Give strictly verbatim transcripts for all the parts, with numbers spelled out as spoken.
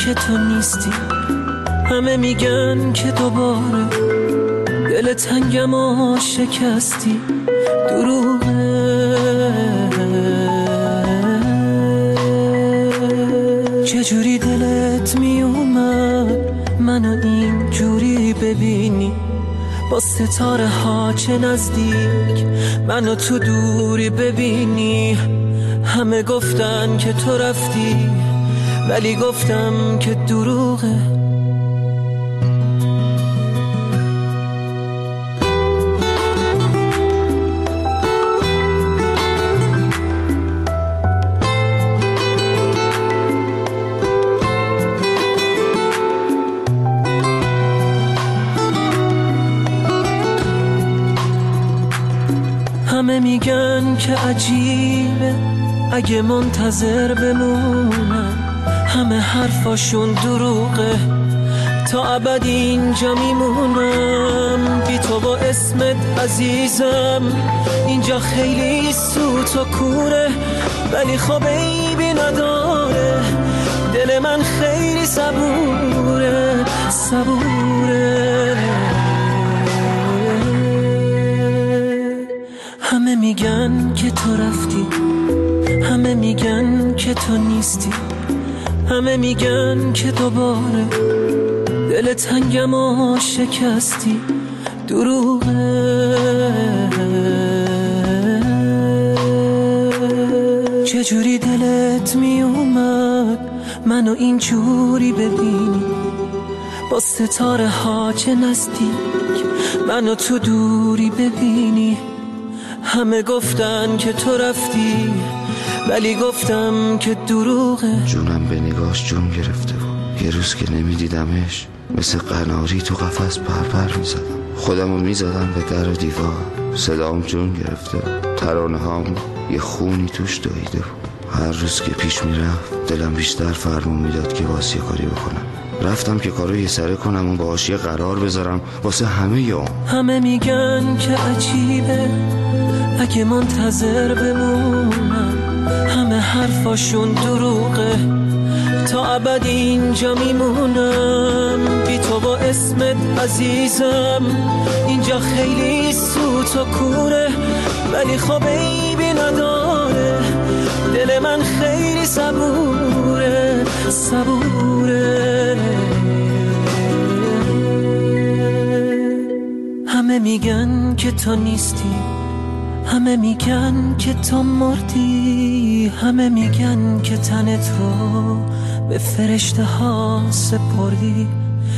که تو نیستی، همه میگن که دوباره دل تنگم و شکستی. دروغه، چجوری دلت میومد منو این جوری ببینی، با ستاره ها چه نزدیک منو تو دوری ببینی. همه گفتن که تو رفتی ولی گفتم که دروغه. همه میگن که عجیبه اگه منتظر بمونم، همه حرفاشون دروغه، تا ابد اینجا میمونم بی تو با اسمت عزیزم. اینجا خیلی سوت و کوره ولی خب عیبی نداره، دل من خیلی صبوره صبوره. همه میگن که تو رفتی، همه میگن که تو نیستی، همه میگن که دوباره دل تنگم و شکستی. دروغه، چجوری دلت میومد منو این جوری ببینی، با ستاره ها چه نزدیک منو تو دوری ببینی. همه گفتن که تو رفتی ولی گفتم که دروغه. جونم به نگاش جون گرفته و یه روز که نمیدیدمش مثل قناری تو قفس پرپر میزدم، خودمو میزدم به در و دیوار، صدام جون گرفته و ترانه هام یه خونی توش دویده و هر روز که پیش میرفت دلم بیشتر فرمون میداد که واسه کاری بکنم. رفتم که کارو یه سره کنم و باهاش یه قرار بذارم واسه همه یوم. همه میگن که عجیبه اگه منتظر بمونم، همه حرفاشون دروغه، تا ابد اینجا میمونم بی تو با اسمت عزیزم. اینجا خیلی سوت و کوره ولی خب عیبی نداره، دل من خیلی صبوره صبوره. همه میگن که تو نیستی، همه میگن که تو مردی، همه میگن که تنت رو به فرشته ها سپردی.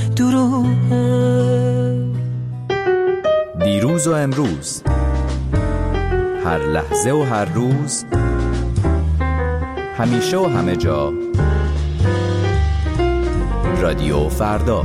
دروغه. دیروز و امروز، هر لحظه و هر روز، همیشه و همه جا، رادیو فردا.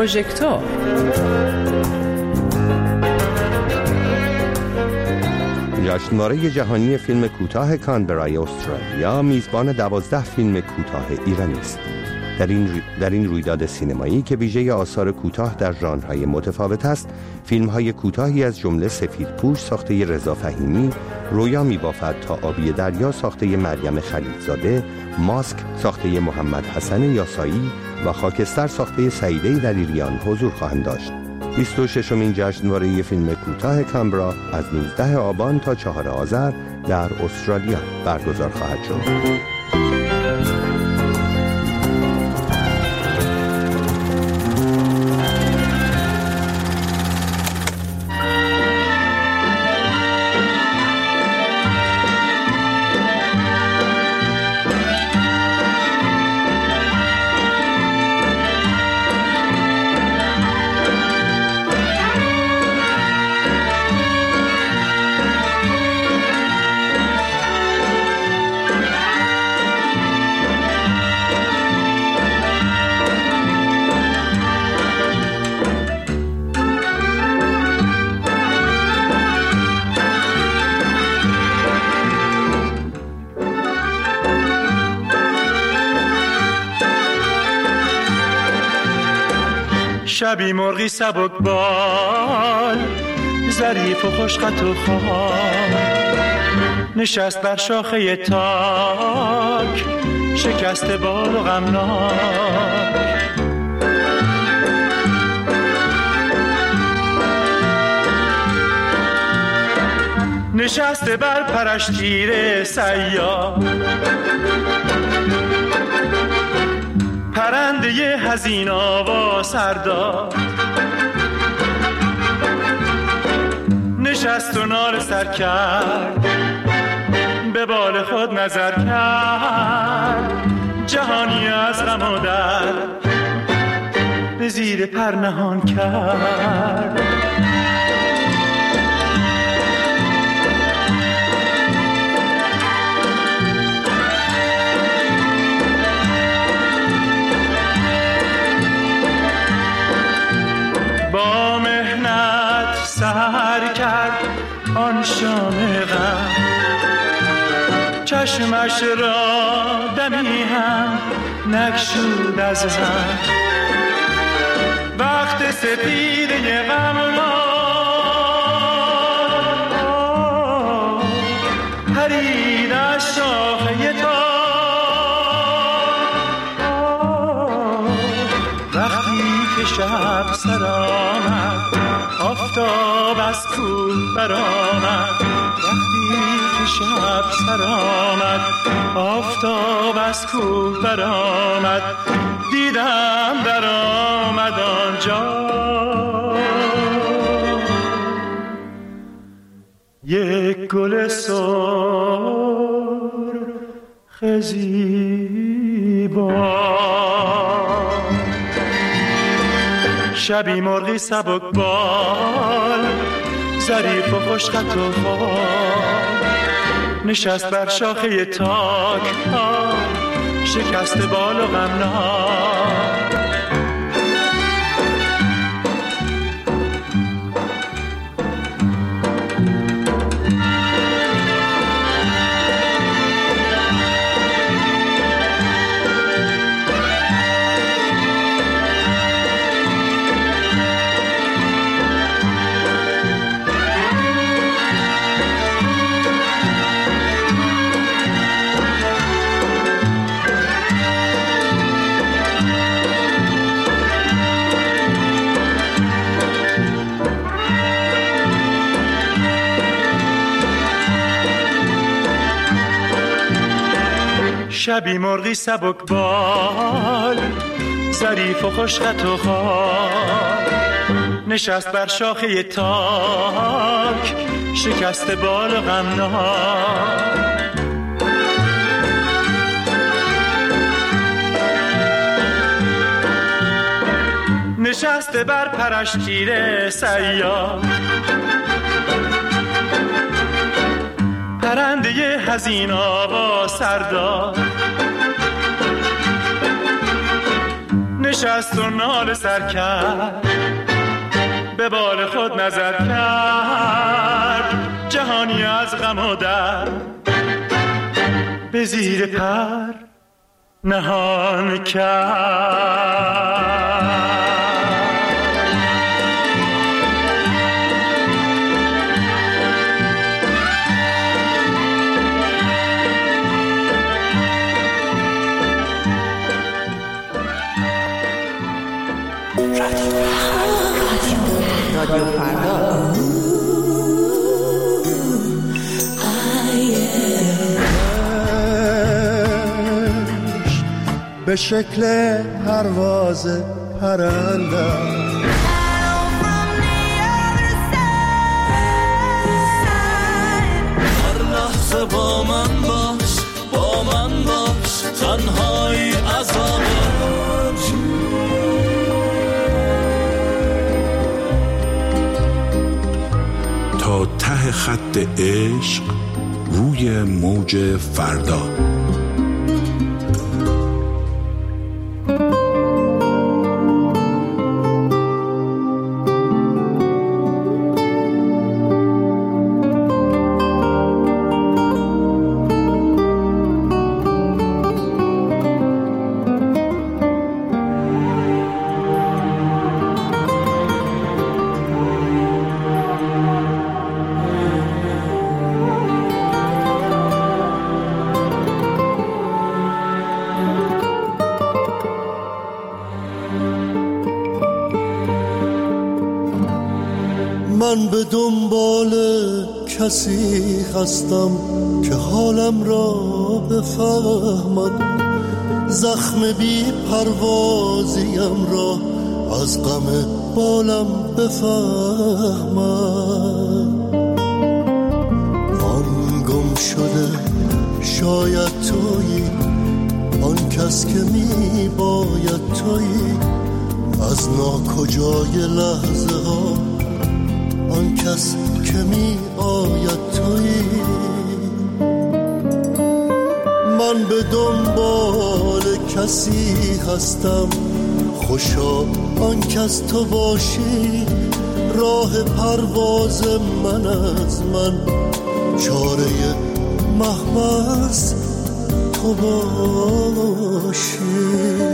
پروژکتور. جشنواره جهانی فیلم کوتاه کانبرای استرالیا میزبان دوازده فیلم کوتاه ایرانی است. در این روی... در این رویداد سینمایی که ویژه آثار کوتاه در ژانرهای متفاوت است، فیلم‌های کوتاهی از جمله سفیدپوش ساخته رضا فهیمی، رویا میبافد تا آبی دریا ساخته مریم خلیلزاده، ماسک ساخته محمد حسن یاسایی و خاکستر ساخته سعیده دلیریان حضور خواهند داشت. بیست و ششمین جشنواره فیلم کوتاه کانبرا از نوزدهم آبان تا چهارم آذر در استرالیا برگزار خواهد شد. شبی مرغی سبک بال، ظریف و خوشخط و خال، نشست بر شاخه تاک، شکست بال و غمناک. نشسته بر پرش تیر سیاه، پرنده حزین آوا سرداد، نشست و نال سر کرد، به بال خود نظر کرد، جهانی از غم و درد به زیر پر نهان کرد. با مهنت سحر کرد آن شام غم، چشمش را دمی هم نگشود از هم. وقت سپیده غم را پرید از شاخه تا، وقتی که شب سر آمد آفتاب از کوه برآمد، وقتی که شب سر آمد آفتاب از کوه برآمد، دیدم در آمد آنجا یک گل سرخ زیبا. شبی مرغی سبک بال، ظریف و خوشخط و خال، نشست بر شاخه تاک، شکست بال و غمناک. شبی مرغی سبک بال، ظریف و خوشخط و خال، نشست بر شاخه تاک، شکست بال و غمناک. نشسته بر پرش تیر سیاه، پرنده حزین آوا سرداد، نشست و نال سر کرد، به بال خود نظر کرد، جهانی از غم و درد به زیر پر نهان کرد. رادیو فردا. به شکل پرواز پرنده هر لحظه با من باش، با من باش، تنهایی عذابه. تا ته خط عشق روی موج فردا. من به دنبال کسی هستم که حالم را بفهمد، زخم بی پروازیم را از غم بالم بفهمد. آن گم شده شاید تویی، آن کس که می باید تویی، از ناکجای لحظه ها آن کس که می آید تویی. من به دنبال کسی هستم، خوشا آن کس تو باشی، راه پرواز من از من، چاره محبس تو باشی.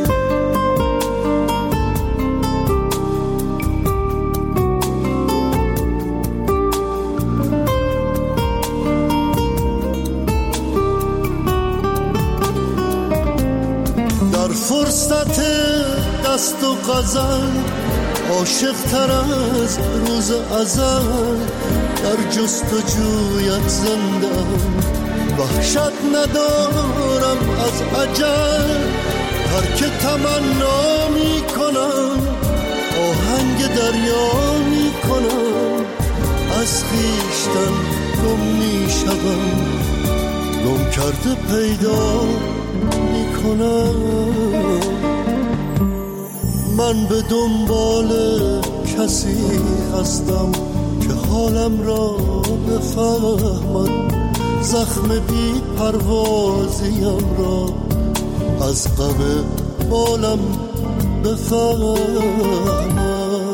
فرصت دست و غزل عاشق تر از روز ازل، در جستجویت زندم، وحشت ندارم از اجل. هر که تمنا می کنم آهنگ دریا می کنم، از خویشتن گم می شدم، گم کرده پیدا می کنم. من به دنبال کسی هستم که حالم را بفهمد، زخم بی پروازیم را از غم بالم بفهمد.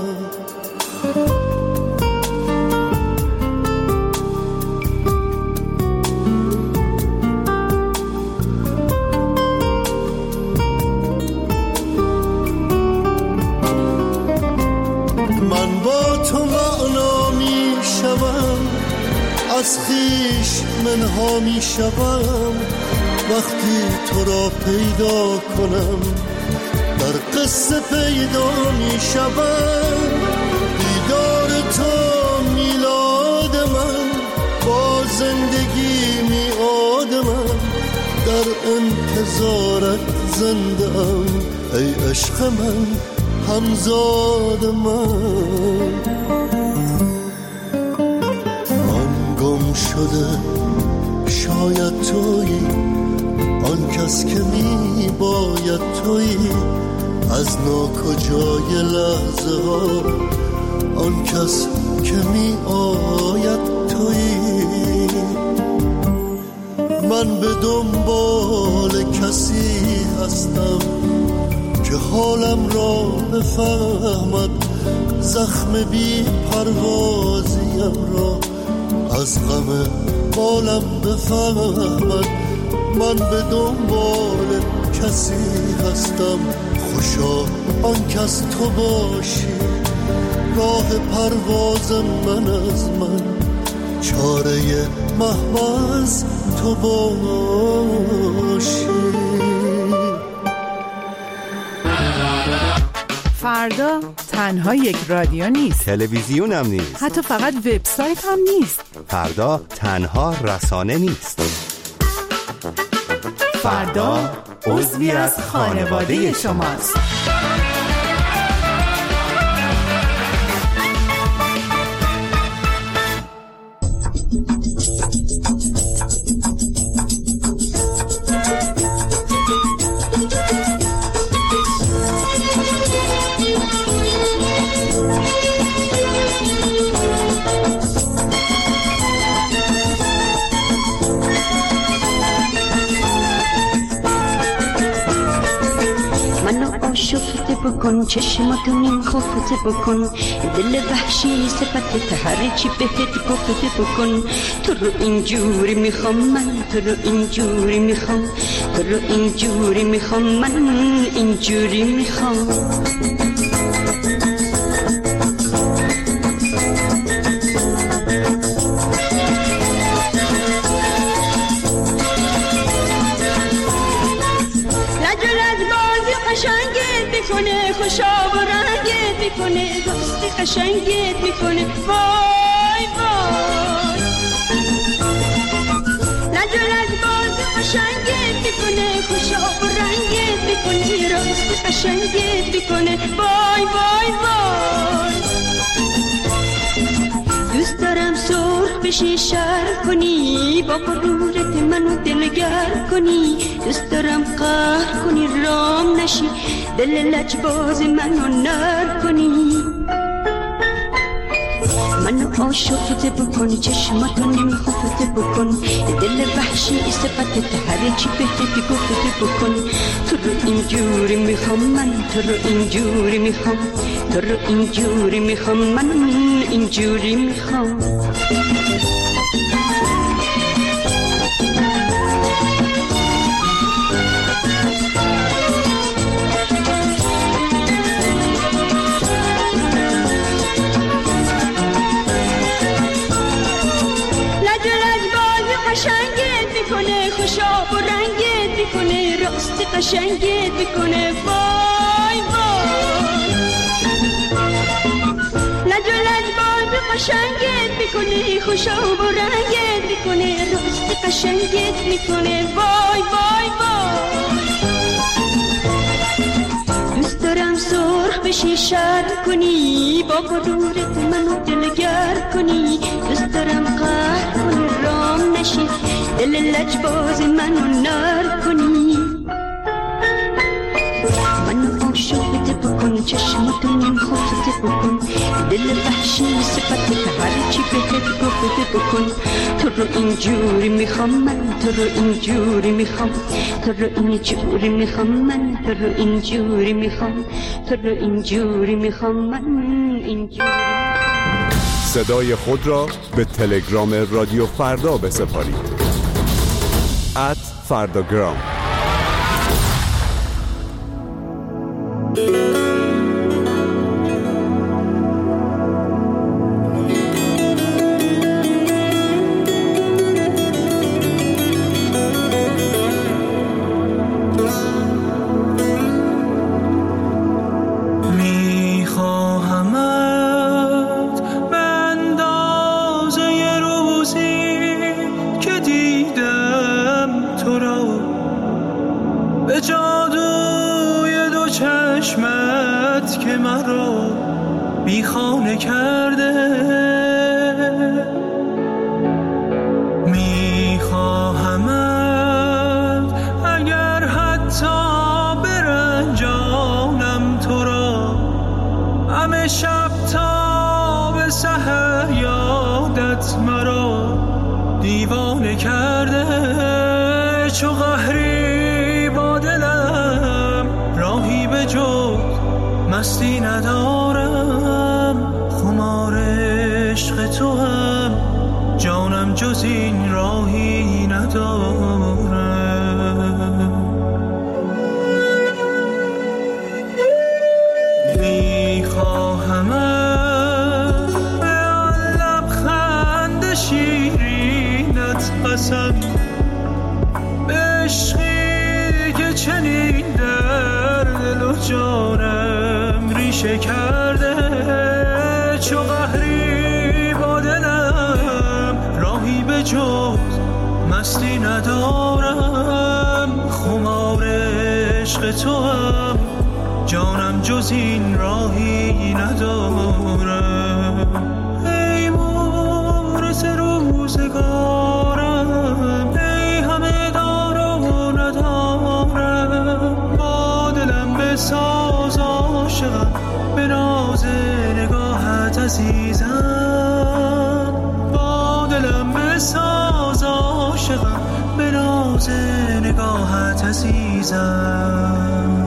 از خویش منها می شوم وقتی تو را پیدا کنم، در قصه پیدا می شوم. دیدار تو میلاد من، با زندگی میعاد من، در انتظارت زنده ام ای عشق من، همزاد من. شده شاید تویی، آن کس که می باید تویی، از ناکجای لحظه ها آن کس که می آید تویی. من به دنبال کسی هستم که که حالم را بفهمد، زخم بی پروازیم را از غم بالم بفهمد. من به دنبال کسی هستم، خوشا آن کس تو باشی. راه پرواز من از من، چاره محوز تو باشی. فردا تنها یک رادیو نیست، تلویزیون هم نیست، حتی فقط وبسایت هم نیست. فردا تنها رسانه نیست. فردا عضوی از خانواده شماست. شفته بکن، چشماتو نیم خفته بکن، دل وحشی صفت هر چی بهت گفته بکن. تو رو اینجوری میخوام من، تو رو اینجوری میخوام، تو رو اینجوری میخوام من، اینجوری میخوام. خوشا و رنگت میکنه، دوستی قشنگت میکنه، وای وای. لج و لج باز قشنگت میکنه، خوشا و رنگت میکنه، راستی قشنگت میکنه، وای وای وای. دوست دارم سرخ بشی شر کنی، با غرورت منو دلگر کنی. دوست دارم قهر کنی رام نشی، دل لجباز منو نر کنی. منو عاشقت بکن، چشماتو نمی خفته بکن، دل وحشی صفت هر چی بهت گفته بکن. تو رو اینجوری میخوام من، تو رو اینجوری میخوام، تو رو اینجوری میخوام من، اینجوری میخوام. خوشا و رنگت میکنه، راستی قشنگت میکنه، وای وای. لج و لج باز قشنگت میکنه، خوشا و رنگت میکنه، راستی قشنگت میکنه، وای وای وای. دوست دارم سرخ بشی شر کنی، با غرورت منو دلگر کنی. دوست دارم قهر کنی رام نشی، دل لجباز منو نر کنی. منو عاشقت بکن، چشماتو نیم خفته بکن، دل وحشی صفت هر چی بهت گفته بکن. تو رو اینجوری میخوام من، تو رو اینجوری میخوام، تو رو اینجوری میخوام من، تو رو اینجوری میخوام، تو رو اینجوری میخوام من، اینجوری. صدای خود را به تلگرام رادیو فردا بسپارید. ات فرداگرام. چو قهری با دلم راهی به جو مستی ندارم، خمار عشق تو هم، جانم جز این راهی ندارم. میخواهمم به آن لبخند شیرینت قسم، به عشقی که چنین در دل و جانم ریشه کرده، چو قهری با دلم راهی به جز مستی ندارم، خمار عشق تو هم، جانم جز این راهی ندارم. ای مورث روزگارم، ای همه دار و ندارم، با دلم بساز عاشقم، به ناز نگاهت عزیزم، با دلم بساز عاشقم، به ناز نگاهت عزیزم.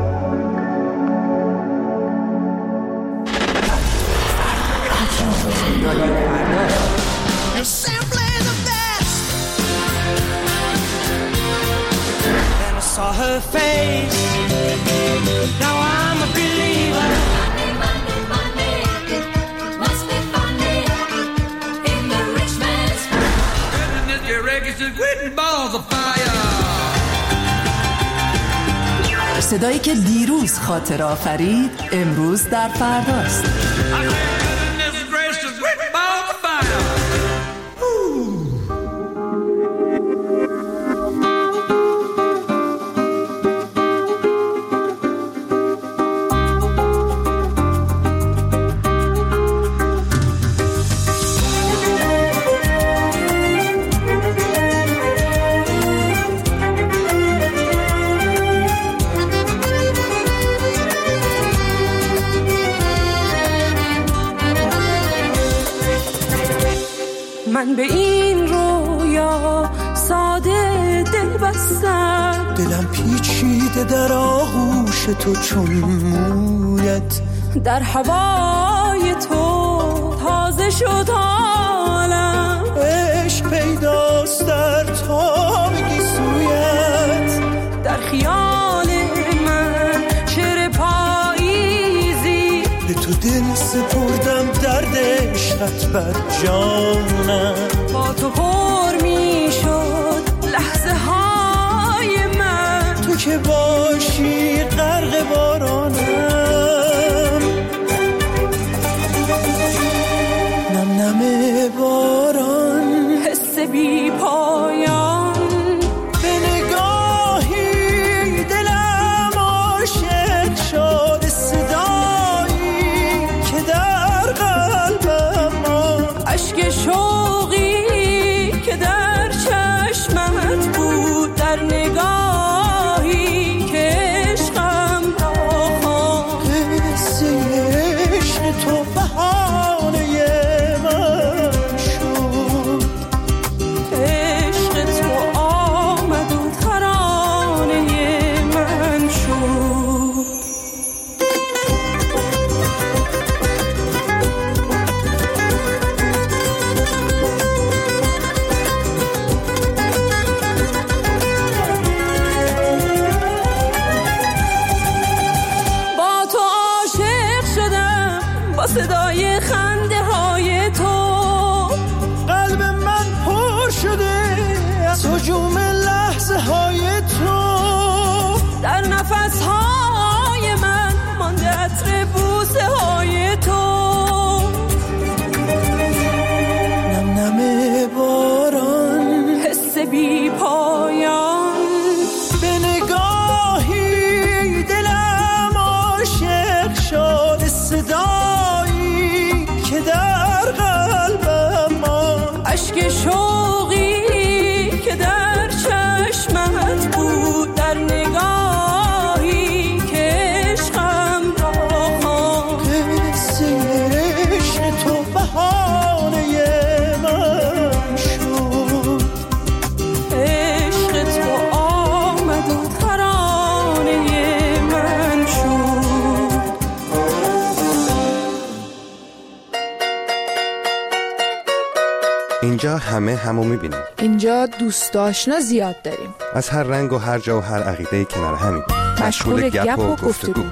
You're simply the best. Then I saw her face. Now I'm a believer. Money, money, money. Must be funny in the rich man's world. And this your reggae is written balls of fire. صدایی که دیروز خاطر آفرید امروز در فرداست. من به این رویا ساده دل بستم، دلم پیچیده در آغوش تو چون مویت، در هوای تو تازه شد حالم، عشق پیداست در تابگی سویت، در خیال من شعر پاییزی، به تو دل سپردم درد عشقت بر جانم، با تو پر می شد لحظه های من، تو که باشی غرق بارانم، نم نم باران، حس بی پایان، به نگاهی دلم عاشق شد، صدایی که در قلبم، اشک شوقی که در چشمت بود، در نگاهی که عشق همه همو میبینیم. اینجا دوست آشنا زیاد داریم، از هر رنگ و هر جا و هر عقیده کنار همین، مشغول گپ و گفتگو.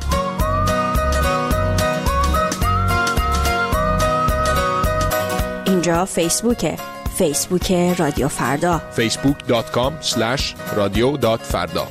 اینجا فیسبوکه، فیسبوک رادیو فردا، فیسبوک دات کام اسلش رادیو دات فردا.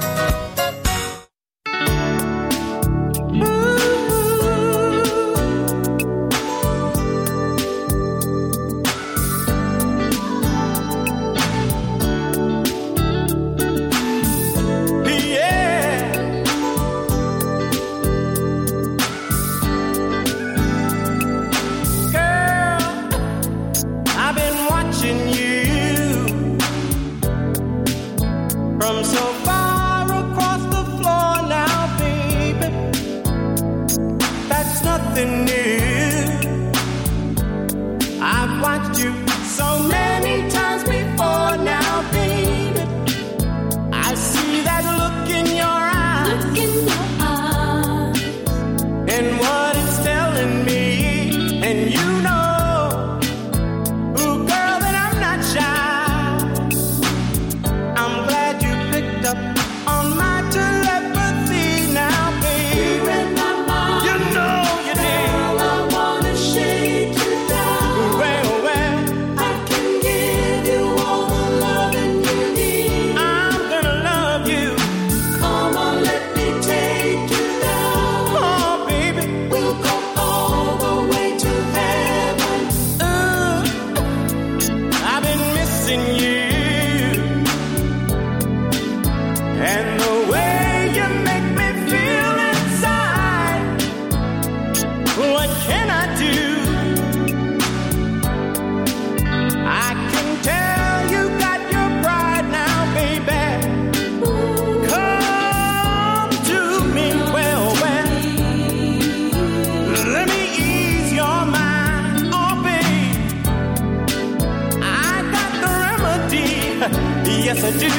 Yes, I do.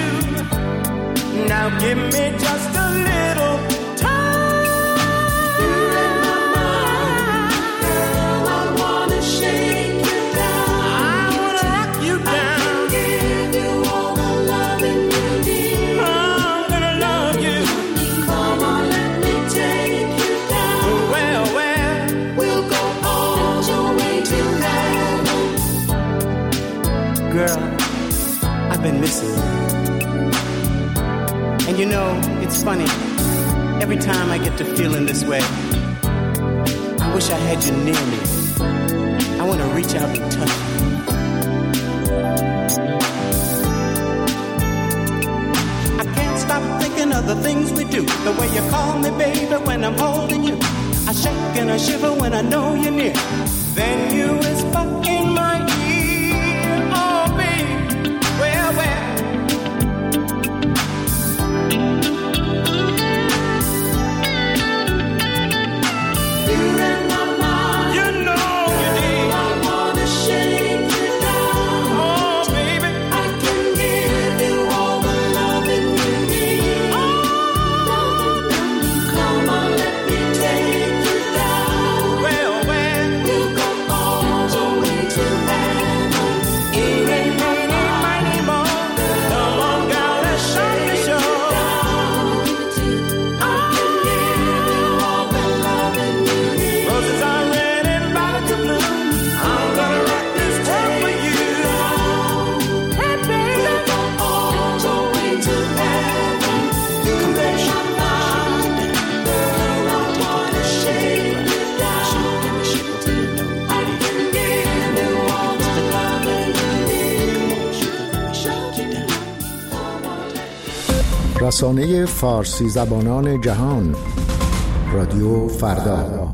Now give me just a little time. You're in my mind, girl. I wanna shake you down. I wanna rock you down. I can give you all the loving you need. I'm gonna love you. Come on, let me take you down. Well, well, we'll go all the way to heaven. Girl, I've been missing you. And you know, it's funny, every time I get to feeling this way, I wish I had you near me. I want to reach out and touch you. I can't stop thinking of the things we do, the way you call me baby when I'm holding you. I shake and I shiver when I know you're near. Then you whisper in my ear, oh baby, well, well. رسانه فارسی زبانان جهان، رادیو فردا.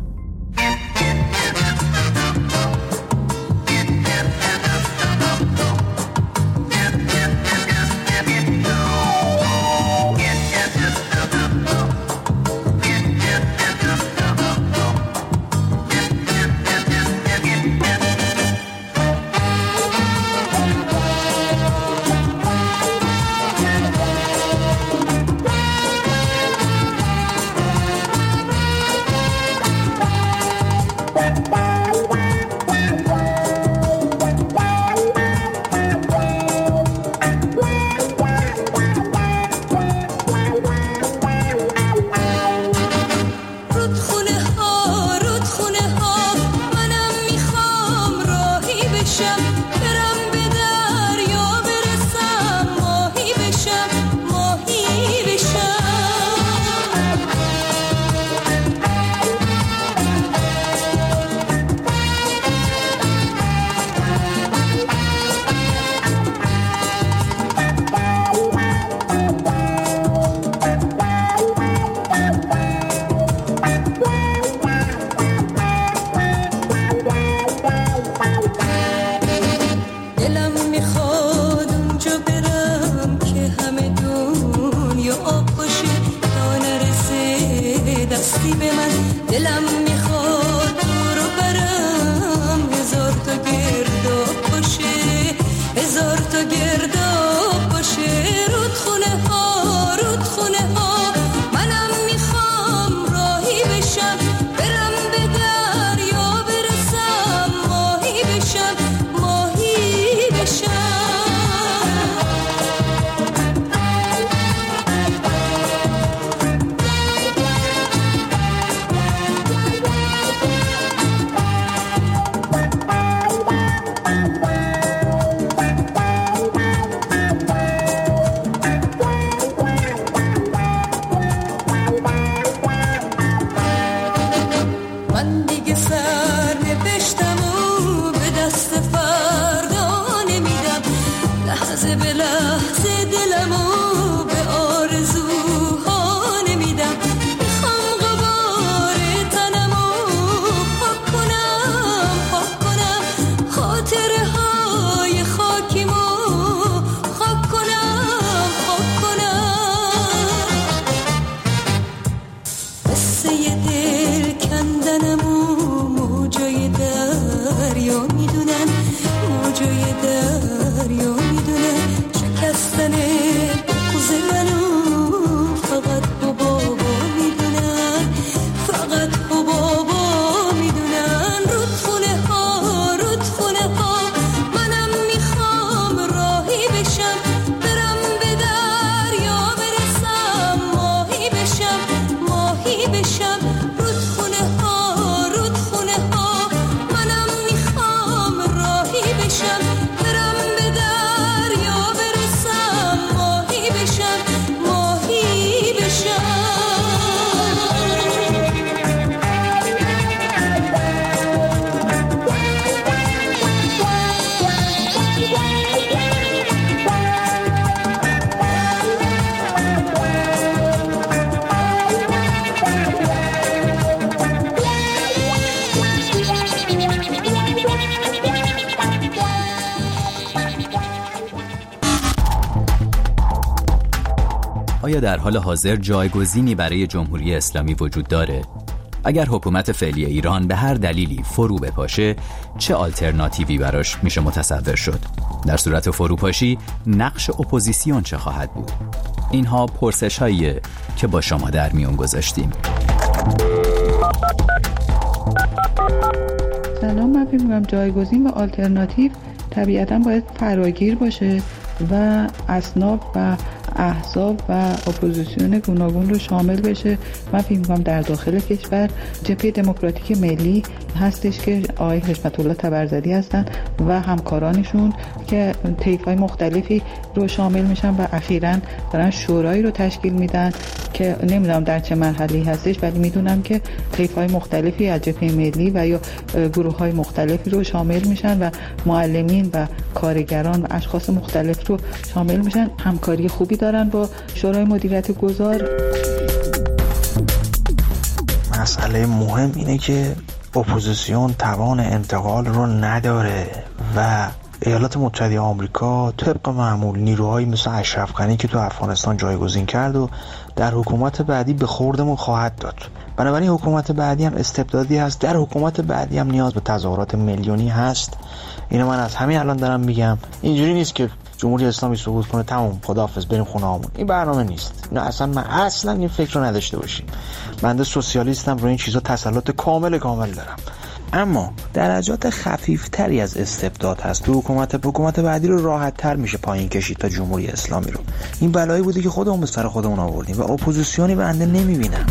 آیا در حال حاضر جایگزینی برای جمهوری اسلامی وجود داره؟ اگر حکومت فعلی ایران به هر دلیلی فرو بپاشه، چه آلترناتیوی براش میشه متصور شد؟ در صورت فروپاشی نقش اپوزیسیون چه خواهد بود؟ اینها پرسش هاییه که با شما در میون گذاشتیم. سلام، من فکر می‌کنم جایگزین و آلترناتیو طبیعتاً باید فراگیر باشه و اصناف و احزاب و اپوزیسیون گوناگون رو شامل بشه. من فکر می‌کنم در داخل کشور جبهه دموکراتیک ملی هستش که آقای حشمت الله طبرزدی هستن و همکارانشون که طیف‌های مختلفی رو شامل میشن و اخیراً دارن شورایی رو تشکیل میدن که نمیدونم در چه مرحله‌ای هستش، ولی میدونم که طیف‌های مختلفی از جبهه ملی و یا گروه‌های مختلفی رو شامل میشن و معلمین و کارگران و اشخاص مختلف رو شامل میشن. همکاری خوبی دارن با شورای مدیریت گذار. مسئله مهم اینه که اپوزیسیون توان انتقال رو نداره و ایالات متحده آمریکا طبق معمول نیروهایی مثل اشرف غنی که تو افغانستان جایگزین کرد و در حکومت بعدی به خوردمون خواهد داد. بنابراین حکومت بعدی هم استبدادی هست، در حکومت بعدی هم نیاز به تظاهرات میلیونی هست. اینو من از همین الان دارم میگم. اینجوری نیست که جمهوری اسلامی سقوط کنه تمام خداحافظ بریم خونه هامون. این برنامه نیست. نه اصلا من اصلا این فکر رو نداشته باشیم. بنده سوسیالیستم، روی این چیزا تسلط کامل کامل دارم. اما درجات خفیفتری از استبداد هست. تو حکومت حکومت بعدی رو راحت تر میشه پایین کشید تا جمهوری اسلامی رو. این بلایی بوده که خودمون به سر خودمون آوردیم و اپوزیسیونی بنده نمیبینم.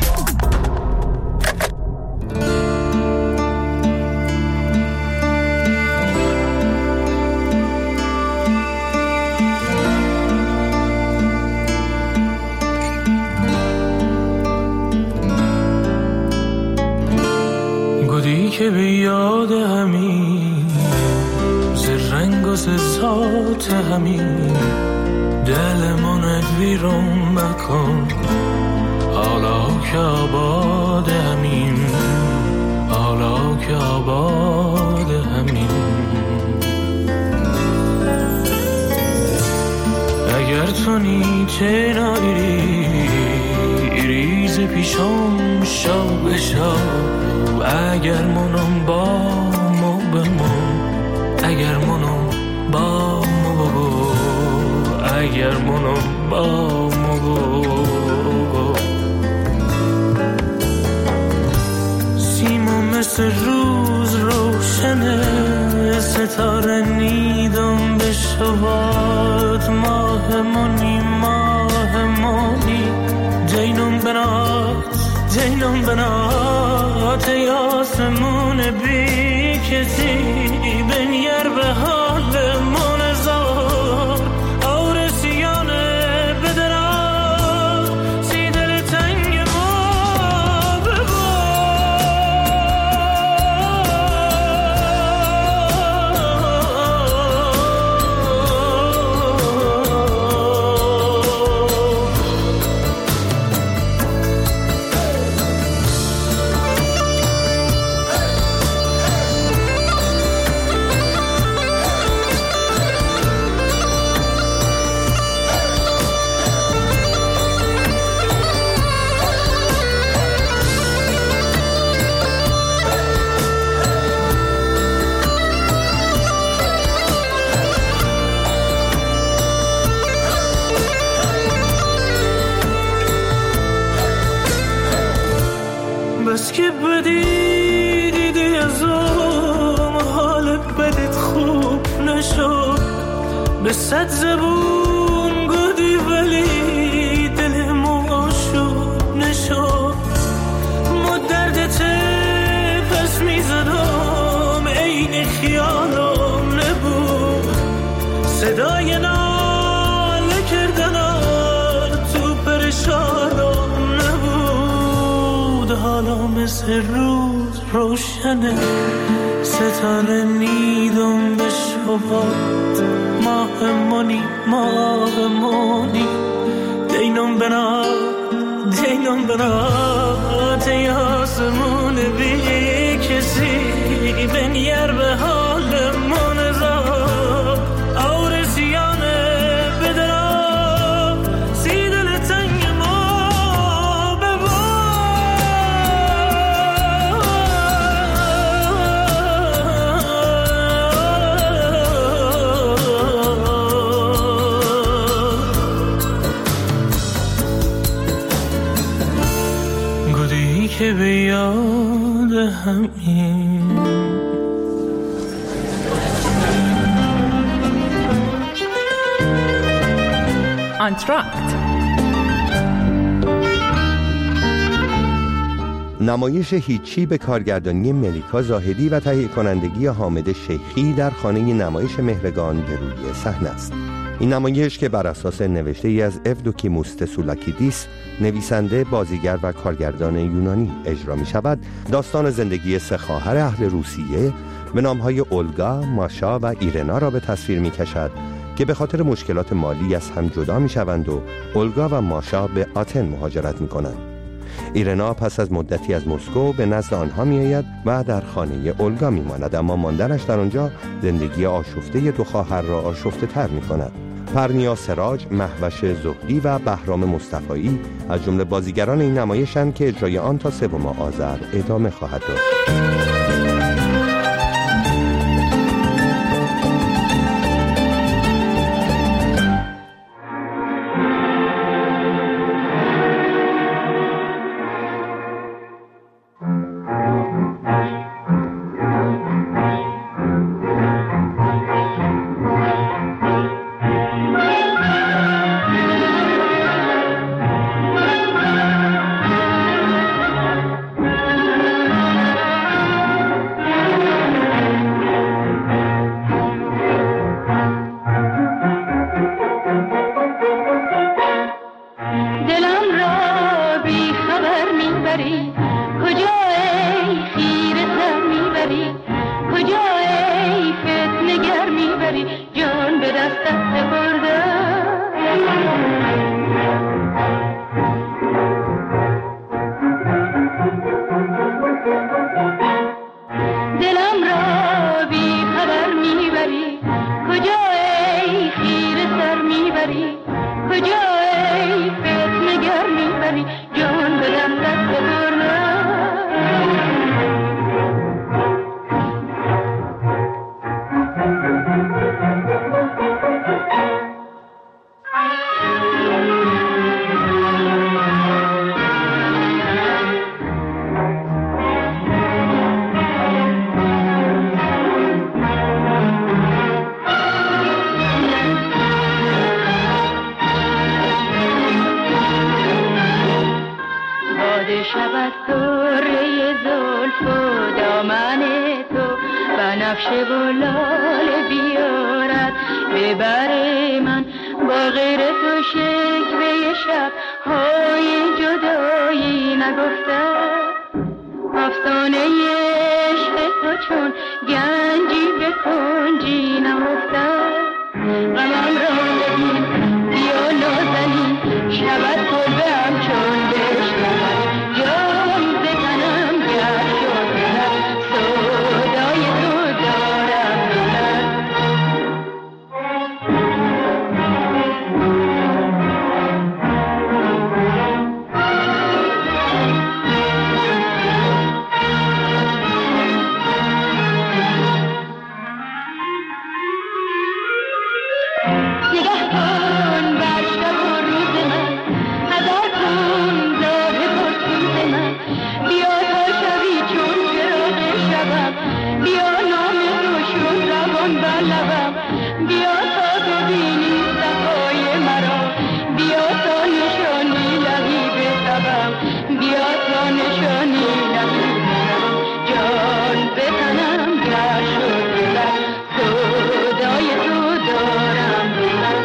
که به یاد همین ز رنگ و ز ذات همین دلمون ویرون مکن، حالا که آباد همین، حالا که آباد همین. اگر تو نیچه نایری ریز پیشم شو بشو، اگر منم با مو بمون، اگر منم با مو بگو، اگر منم با مو بگو. سیما مثل روز روشنه، ستاره نیدم به شبات، ماه منی ماه منی جینم بنات جینم بنات، ای آسمون بی کسی بنیر به حال من زار، آرسیانه بدرا سی دل تنگ ما ببار. بس که بدی دیدی از اون حال بدت خوب نشد، به صد زبون گودی ولی دل ما شد نشد. ما دردت پس میزدم عین خیالم نبود، صدای ناله کردن تو پرشانم نبود. حالا مثل روز روشنه، ستاره نیدم به شبات، ماه منی ماه منی دینم بنا دینم بنا، تی آسمون بی کسی بنیر به حال من زار، آرسیانه بدرا سی دل که به یاد همین آنتراکت. نمایش هیچی به کارگردانی ملیکا زاهدی و تهیه کنندگی حامد شیخی در خانه نمایش مهرگان به روی صحنه است. این نمایش که بر اساس نوشته ای از اودوکیموس تسولاکیدیس، نویسنده، بازیگر و کارگردان یونانی اجرا می شود، داستان زندگی سه خواهر اهل روسیه به نامهای اولگا، ماشا و ایرنا را به تصویر می کشد که به خاطر مشکلات مالی از هم جدا می شوند و اولگا و ماشا به آتن مهاجرت می کنند. ایرنا پس از مدتی از مسکو به نزد آنها می آید و در خانه اولگا می ماند، اما ماندنش در آنجا زندگی آشفته دو خواهر را آشفته تر می کند. پرنیا سراج، مهوش زهدی و بهرام مصطفایی از جمله بازیگران این نمایشند که اجرای آن تا سوم آذر ادامه خواهد داشت. شود سره زلف و دامن تو بنفشه و لاله بیارد ببر من با غیر تو شکوه شب های جدایی نگفتم افسانه عشق تو چون گنجی به کنجی نهفتم غمم را ببین بیا نازنین شود کلبه هم چون بشنود جام زکنم گر شد دلم صدای تو دارم دلم نگه کن بر شب و روز من هزار کن راه پرسوز من بیا تا شوی چون چراغ شبم بیا نام تو شد روان بر لبم بیا تا ببینی صفای مرا بیا تا نشانی لبی بشوم بیا تا نشانی لبی بشوم جان بزنم گر شد دلم صدای تو دارم دلم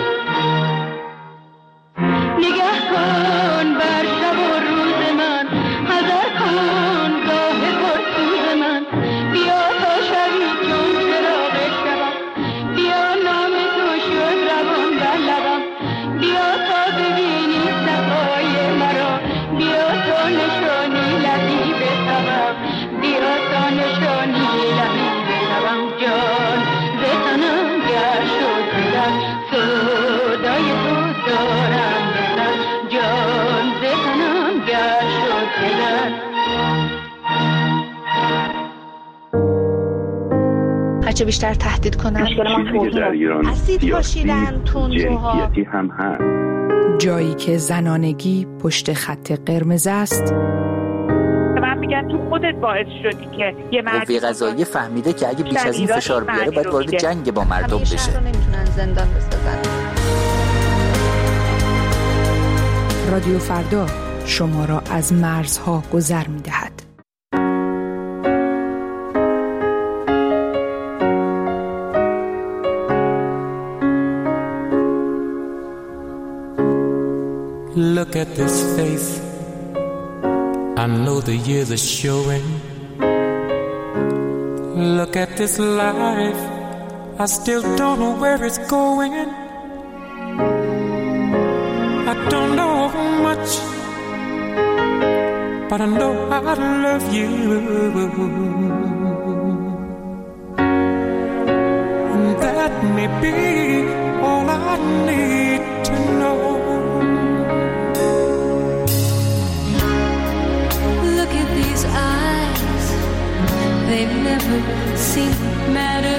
نگه کن بر شب و روز من حذر کن گاه پرسوز من بیا تا شوی چون چراغ شبم بیا نام تو شد روان بر لبم بیا تا ببینی صفای مرا بیا تا نشانی لبی بشوم بیا تا نشانی لبی بشوم جان بزنم گر شد دلم صدای تو دارم دلم جان بزنم گر شد دلم هرچه بیشتر تهدید کنن چیزی در ایران اسید پاشیدن تندروها جنسیتی هم هست. جایی که زنانگی پشت خط قرمز است. و میگن تو خودت باعث شدی که یه مردی قوه قضاییه فهمیده که اگه بیش از این فشار بیاره باید وارد جنگ با مردم بشه. همیشه رو نمیتونن زندان بسازن. رادیو فردا شما را از مرزها گذر می‌دهد. Look at this face. I know the years are showing. Look at this life. I still don't know where it's going. I don't know much, but I know I love you. And that may be all I need to know. Look at these eyes, they've never seemed to matter.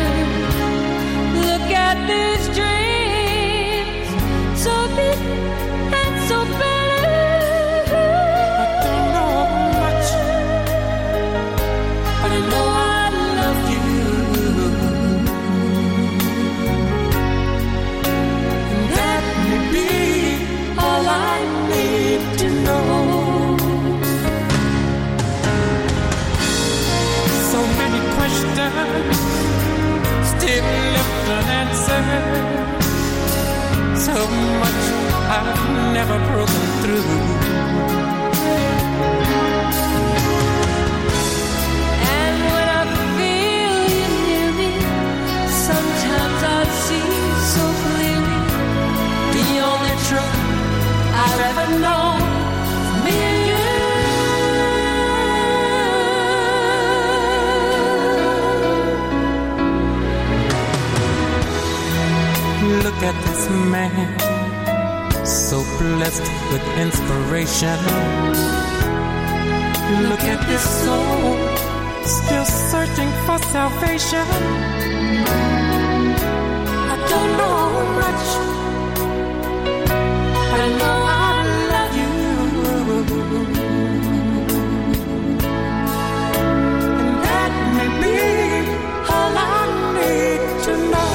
Look at these dreams, so big and so better. I don't know much, but I know I love you. And that may be all I need to know. So many questions still left unanswered. So much I've never broken through. And when I feel you near me, sometimes I see so clearly the only truth I've ever known, me and you. Look at this man, so blessed with inspiration. Look at this soul, still searching for salvation. I don't know much, but I know I love you. And that may be all I need to know.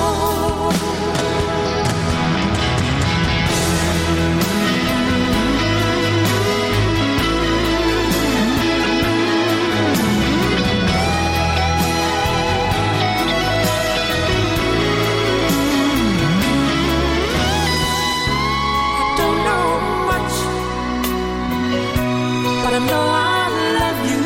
I know I love you.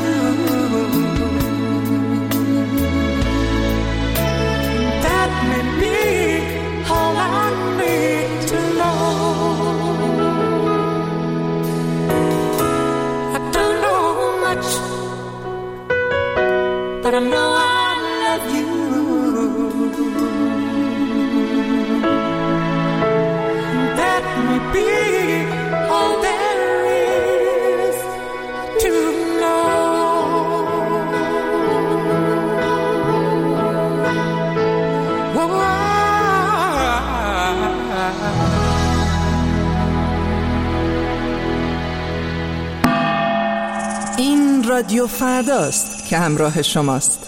That may be all I need to know. I don't know much, but I know I love you. That may be all there is to know. Whoa. این رادیو فرداست که همراه شماست.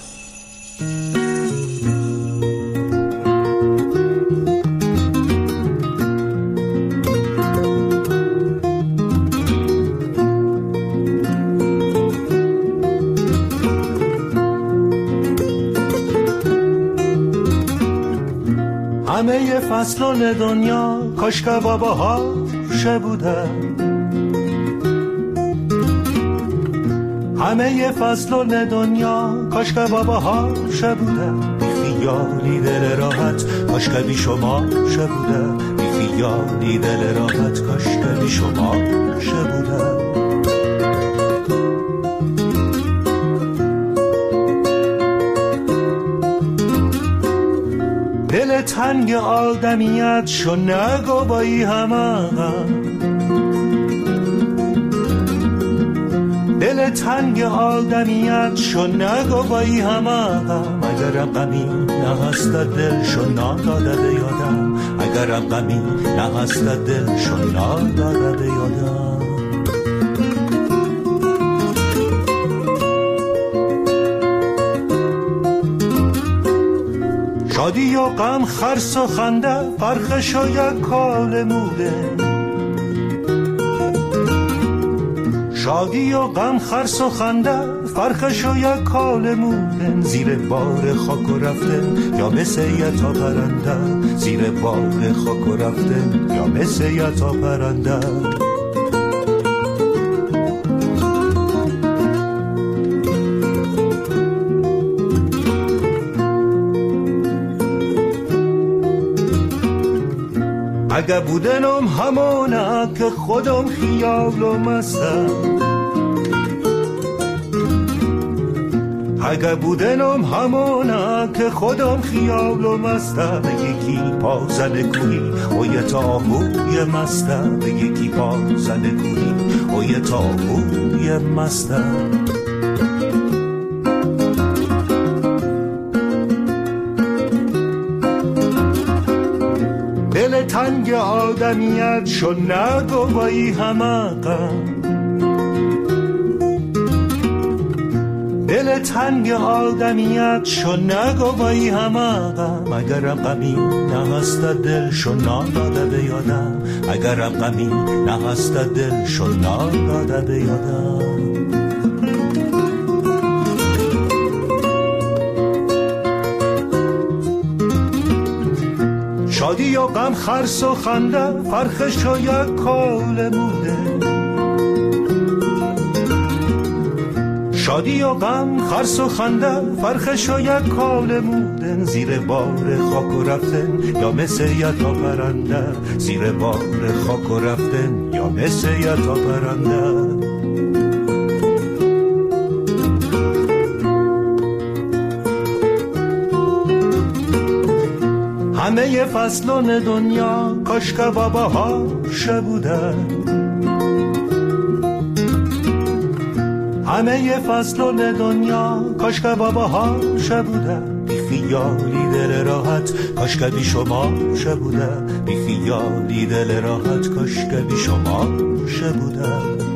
همه فصلان دنیا کاش که باباها شه بودن، همه فصلان دنیا کاش که باباها شه بودن، بی خیالی دل راحت کاش که بی شما شه بودن، بی خیالی دل راحت کاش که بی شما شه بودن. دل تنگ آدمیت شو نگو با ای همه، دل تنگ آدمیت شو نگو با ای همه، اگرم غمی نهست دل شو ناداده یادم، اگرم غمی نهست دل شو ناداده یادم. شادی و غم خرس و خنده فرقش و یک کال موده شادی و غم خرس و خنده فرقش و یک کال موده زیر بار خاک و رفتن یا مثل یتا پرنده زیر بار خاک و رفتن یا مثل یتا پرنده اگه بودنم همونه که خودم خیال و مستم اگه بودنم همونه که خودم خیال و مستم یکی پا زده کوهی و یه تابوی مستم یکی پا زده کوهی و یه تابوی مستم دل تنگ آدمیت شو نگو بایی همقم دل تنگ آدمیت شو نگو بایی همقم اگرم غمی نهست دل شو ناداده بیادم اگرم غمی نهست دل شو ناداده بیادم شادی و غم خرس و خنده فرقش و یک کال موده شادی و غم خرس و خنده فرقش و یک کال موده زیر بار خاک و رفتن یا مثل یتا پرنده زیر بار خاک و رفتن یا مثل یتا پرنده همه فصلان دنیا کاش که باباها بودن همه فصلان دنیا کاش که باباها بودن بی خیالی دل راحت کاش که بی شما بودن بی خیالی دل راحت کاش که بی شما بودن